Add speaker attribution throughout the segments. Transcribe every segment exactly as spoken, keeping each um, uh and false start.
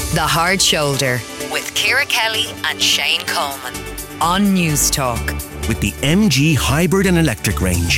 Speaker 1: The Hard Shoulder with Ciara Kelly and Shane Coleman on News Talk.
Speaker 2: With the M G hybrid and electric range.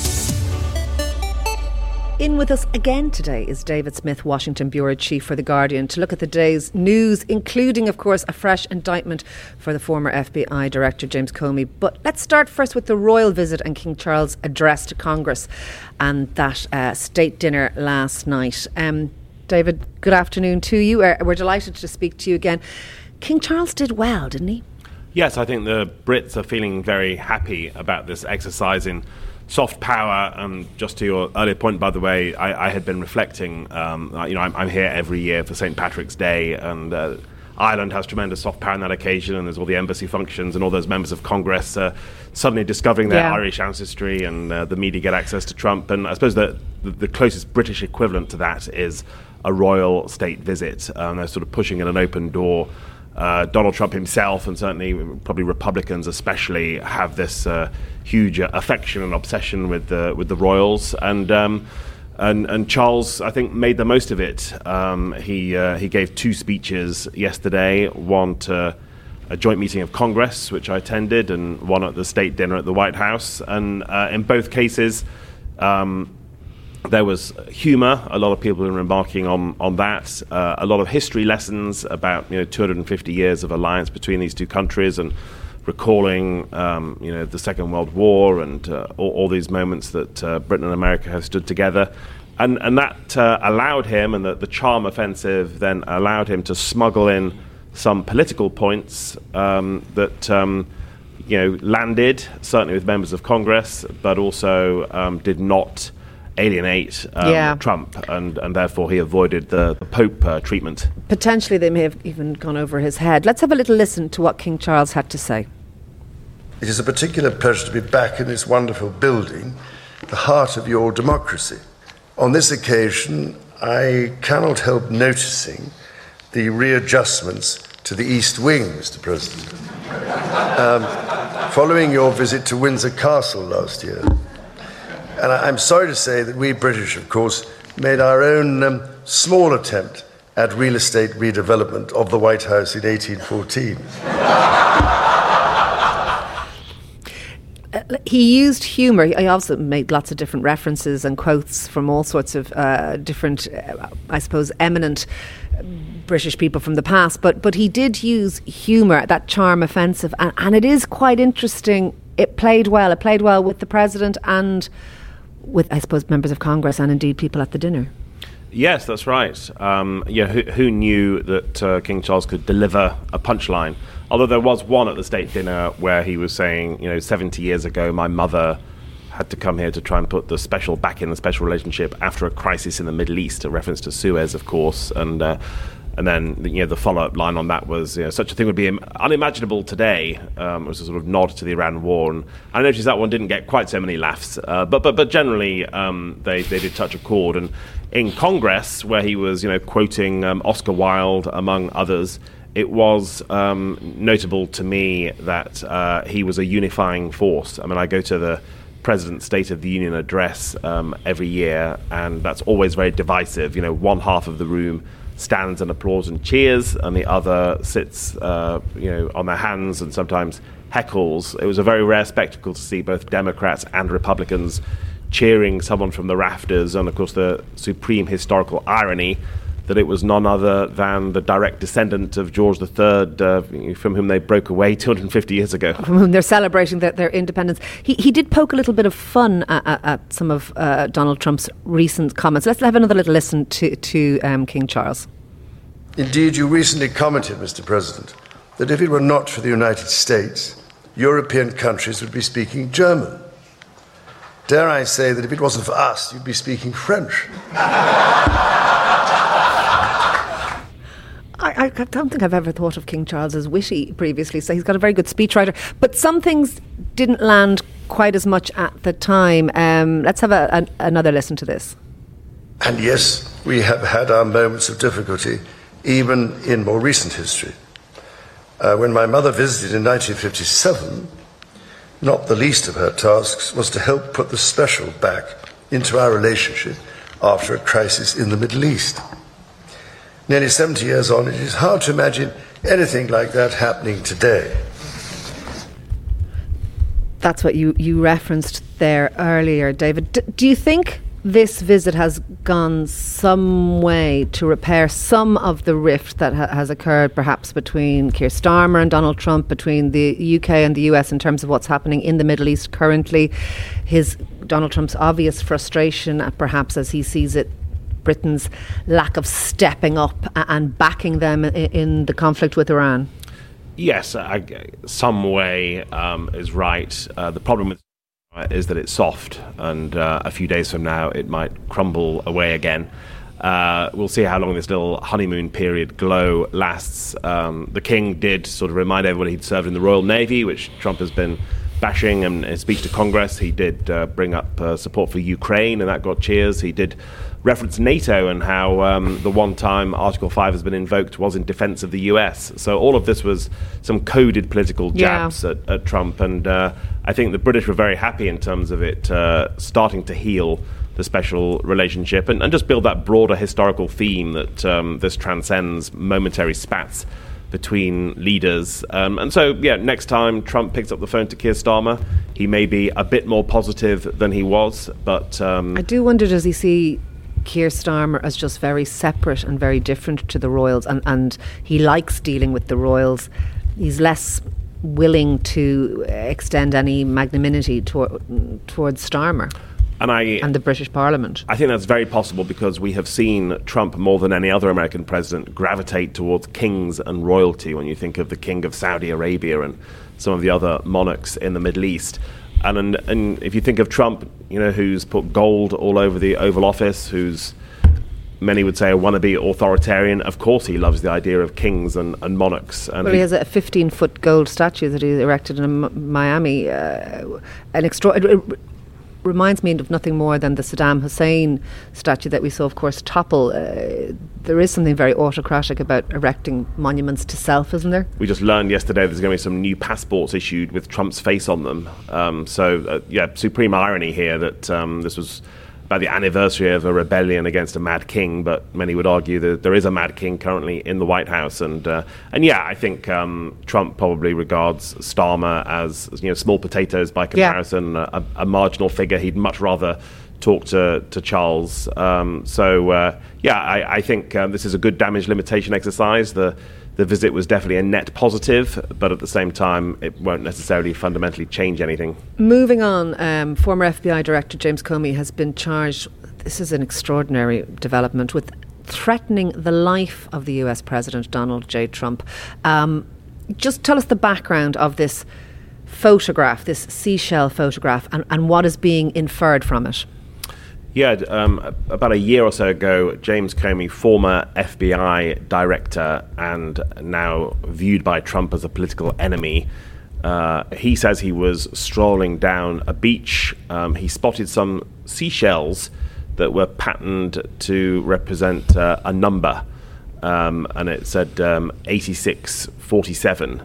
Speaker 3: In with us again today is David Smith, Washington Bureau Chief for The Guardian, to look at the day's news, including, of course, a fresh indictment for the former F B I Director James Comey. But let's start first with the royal visit and King Charles' address to Congress and that uh, state dinner last night. Um, David, good afternoon to you. Uh, we're delighted to speak to you again. King Charles did well, didn't he?
Speaker 4: Yes, I think the Brits are feeling very happy about this exercise in soft power. And just to your earlier point, by the way, I, I had been reflecting, um, you know, I'm, I'm here every year for Saint Patrick's Day, and uh, Ireland has tremendous soft power on that occasion, and there's all the embassy functions and all those members of Congress uh, suddenly discovering their yeah. Irish ancestry, and uh, the media get access to Trump. And I suppose that the, the closest British equivalent to that is a royal state visit. Um, they're sort of pushing in an open door. Uh, Donald Trump himself, and certainly probably Republicans especially, have this uh, huge uh, affection and obsession with the with the royals, and um, and and Charles, I think, made the most of it. Um, he uh, he gave two speeches yesterday, one to a joint meeting of Congress, which I attended, and one at the state dinner at the White House, and uh, in both cases, Um, there was humour. A lot of people are remarking on on that. Uh, a lot of history lessons about you know two hundred fifty years of alliance between these two countries, and recalling um, you know the Second World War and uh, all, all these moments that uh, Britain and America have stood together, and and that uh, allowed him, and the, the charm offensive then allowed him to smuggle in some political points um, that um, you know landed certainly with members of Congress, but also um, did not alienate um, yeah. Trump, and, and therefore he avoided the, the Pope uh, treatment.
Speaker 3: Potentially they may have even gone over his head. Let's have a little listen to what King Charles had to say.
Speaker 5: It is a particular pleasure to be back in this wonderful building, the heart of your democracy. On this occasion, I cannot help noticing the readjustments to the East Wing, Mister President. Um, following your visit to Windsor Castle last year. And I'm sorry to say that we British, of course, made our own um, small attempt at real estate redevelopment of the White House in eighteen fourteen.
Speaker 3: Uh, he used humour. He also made lots of different references and quotes from all sorts of uh, different, uh, I suppose, eminent British people from the past. But but he did use humour, that charm offensive, and, and it is quite interesting. It played well. It played well with the president and with, I suppose, members of Congress and indeed people at the dinner.
Speaker 4: Yes, that's right. Um, yeah, who, who knew that uh, King Charles could deliver a punchline? Although there was one at the state dinner where he was saying, you know, seventy years ago, my mother had to come here to try and put the special back in the special relationship after a crisis in the Middle East, a reference to Suez, of course, and uh, and then you know the follow-up line on that was, you know, such a thing would be unimaginable today. Um, it was a sort of nod to the Iran war, and I noticed that one didn't get quite so many laughs, uh, but but but generally um, they they did touch a chord. And in Congress, where he was you know quoting um, Oscar Wilde among others, it was um, notable to me that uh, he was a unifying force. I mean, I go to the President's State of the Union address um, every year, and that's always very divisive. You know, one half of the room stands and applauds and cheers, and the other sits, uh, you know, on their hands and sometimes heckles. It was a very rare spectacle to see both Democrats and Republicans cheering someone from the rafters, and of course the supreme historical irony that it was none other than the direct descendant of George the Third, uh, from whom they broke away two hundred fifty years ago.
Speaker 3: From whom they're celebrating their, their independence. He he did poke a little bit of fun at, at, at some of uh, Donald Trump's recent comments. Let's have another little listen to, to um, King Charles.
Speaker 5: Indeed, you recently commented, Mister President, that if it were not for the United States, European countries would be speaking German. Dare I say that if it wasn't for us, you'd be speaking French.
Speaker 3: I, I don't think I've ever thought of King Charles as witty previously, so he's got a very good speechwriter. But some things didn't land quite as much at the time. Um, let's have a, a, another listen to this.
Speaker 5: And yes, we have had our moments of difficulty, even in more recent history. Uh, when my mother visited in nineteen fifty-seven, not the least of her tasks was to help put the special back into our relationship after a crisis in the Middle East. nearly seventy years on, it is hard to imagine anything like that happening today.
Speaker 3: That's what you, you referenced there earlier, David. D- do you think this visit has gone some way to repair some of the rift that ha- has occurred perhaps between Keir Starmer and Donald Trump, between the U K and the U S in terms of what's happening in the Middle East currently? His Donald Trump's obvious frustration at perhaps, as he sees it, Britain's lack of stepping up and backing them in, in the conflict with Iran?
Speaker 4: Yes, I, some way um, is right. Uh, the problem with is that it's soft, and uh, a few days from now it might crumble away again. Uh, we'll see how long this little honeymoon period glow lasts. Um, the King did sort of remind everybody he'd served in the Royal Navy, which Trump has been bashing, and in his speech to Congress he did uh, bring up uh, support for Ukraine, and that got cheers. He did reference NATO and how um, the one time Article five has been invoked was in defense of the U S. So all of this was some coded political jabs yeah. at, at Trump, and uh, I think the British were very happy in terms of it uh, starting to heal the special relationship and, and just build that broader historical theme that um, this transcends momentary spats between leaders. Um, and so, yeah, next time Trump picks up the phone to Keir Starmer, he may be a bit more positive than he was. But um,
Speaker 3: I do wonder, does he see Keir Starmer as just very separate and very different to the royals, and, and he likes dealing with the royals? He's less willing to extend any magnanimity to, towards Starmer
Speaker 4: and, I,
Speaker 3: and the British Parliament.
Speaker 4: I think that's very possible, because we have seen Trump, more than any other American president, gravitate towards kings and royalty when you think of the King of Saudi Arabia and some of the other monarchs in the Middle East. And, and and if you think of Trump, you know, who's put gold all over the Oval Office, who's, many would say, a wannabe authoritarian, of course he loves the idea of kings and, and monarchs. And
Speaker 3: well, he, he has a fifteen-foot gold statue that he erected in M- Miami. Uh, an extra- it, it reminds me of nothing more than the Saddam Hussein statue that we saw, of course, topple. Uh, there is something very autocratic about erecting monuments to self, isn't there?
Speaker 4: We just learned yesterday there's going to be some new passports issued with Trump's face on them. Um, so, uh, yeah, supreme irony here that um, this was about the anniversary of a rebellion against a mad king, but many would argue that there is a mad king currently in the White House. And uh, and yeah, I think um, Trump probably regards Starmer as, you know, small potatoes by comparison, yeah. a, a marginal figure. He'd much rather talk to, to Charles. Um, so, uh, yeah, I, I think um, this is a good damage limitation exercise. The The visit was definitely a net positive, but at the same time, it won't necessarily fundamentally change anything.
Speaker 3: Moving on, um, former F B I Director James Comey has been charged, this is an extraordinary development, with threatening the life of the U S President Donald J. Trump. Um, just tell us the background of this photograph, this seashell photograph, and, and what is being inferred from it.
Speaker 4: Yeah, um, about a year or so ago, James Comey, former F B I director and now viewed by Trump as a political enemy, uh, he says he was strolling down a beach. Um, he spotted some seashells that were patterned to represent uh, a number, um, and it said um, eighty-six forty-seven.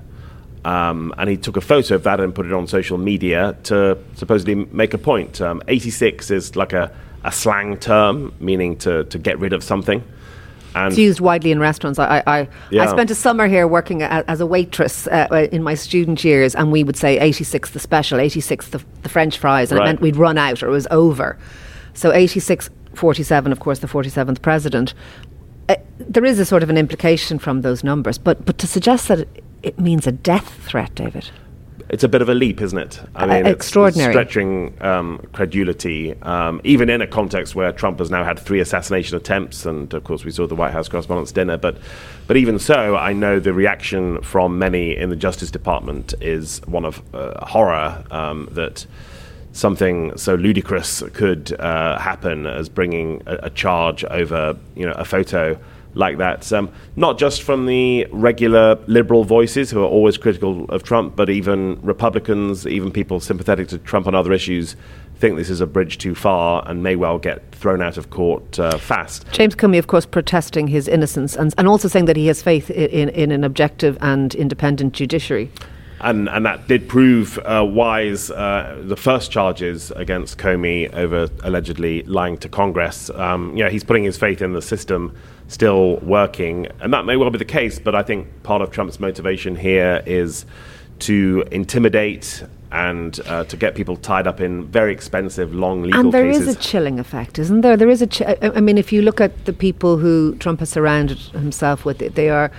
Speaker 4: Um, and he took a photo of that and put it on social media to supposedly make a point. Um, eighty-six is like a a slang term meaning to, to get rid of something. And
Speaker 3: it's used widely in restaurants. I I,
Speaker 4: yeah.
Speaker 3: I spent a summer here working a, as a waitress uh, in my student years, and we would say eighty-six the special, eighty-six the, the French fries, and
Speaker 4: right.
Speaker 3: it meant we'd run out or it was over. So eighty-six forty-seven, of course, the forty-seventh president. Uh, there is a sort of an implication from those numbers, but but to suggest that it, it means a death threat, David.
Speaker 4: It's a bit of a leap, isn't it? I
Speaker 3: mean, uh, extraordinary.
Speaker 4: It's stretching um, credulity, um, even in a context where Trump has now had three assassination attempts, and of course we saw the White House Correspondents' Dinner. But, but even so, I know the reaction from many in the Justice Department is one of uh, horror um, that something so ludicrous could uh, happen as bringing a, a charge over, you know, a photo like that, um, not just from the regular liberal voices who are always critical of Trump, but even Republicans, even people sympathetic to Trump on other issues, think this is a bridge too far and may well get thrown out of court uh, fast.
Speaker 3: James Comey, of course, protesting his innocence and, and also saying that he has faith in, in, in an objective and independent judiciary.
Speaker 4: And and that did prove uh, wise. Uh, the first charges against Comey over allegedly lying to Congress. Um, yeah, he's putting his faith in the system still working, and that may well be the case. But I think part of Trump's motivation here is to intimidate and uh, to get people tied up in very expensive, long legal cases.
Speaker 3: And there cases. is a chilling effect, isn't there? There is a. Ch- I mean, if you look at the people who Trump has surrounded himself with, they are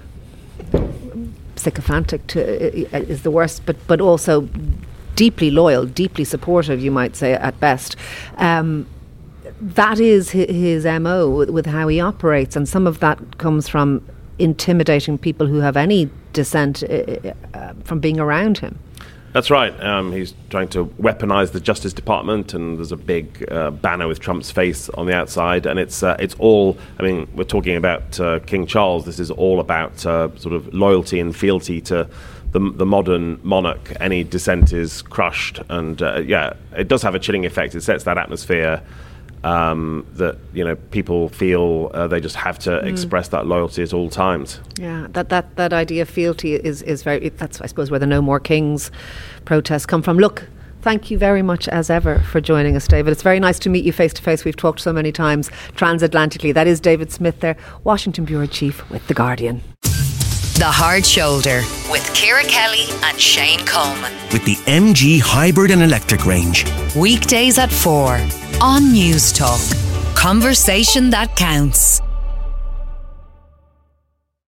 Speaker 3: sycophantic to, uh, is the worst, but but also deeply loyal, deeply supportive, you might say at best. Um, that is his, his M O with, with how he operates, and some of that comes from intimidating people who have any dissent uh, uh, from being around him.
Speaker 4: That's right. Um, he's trying to weaponize the Justice Department, and there's a big uh, banner with Trump's face on the outside, and it's uh, it's all. I mean, we're talking about uh, King Charles. This is all about uh, sort of loyalty and fealty to the, the modern monarch. Any dissent is crushed, and uh, yeah, it does have a chilling effect. It sets that atmosphere um, that you know people feel uh, they just have to mm. express that loyalty at all times.
Speaker 3: Yeah, that, that, that idea of fealty is is very. That's I suppose where the No More Kings protests come from. Look, thank you very much as ever for joining us, David. It's very nice to meet you face to face. We've talked so many times transatlantically. That is David Smith there, Washington Bureau Chief with The Guardian.
Speaker 1: The Hard Shoulder with Ciara Kelly and Shane Coleman.
Speaker 2: With the M G Hybrid and Electric range.
Speaker 1: Weekdays at four on News Talk. Conversation that counts.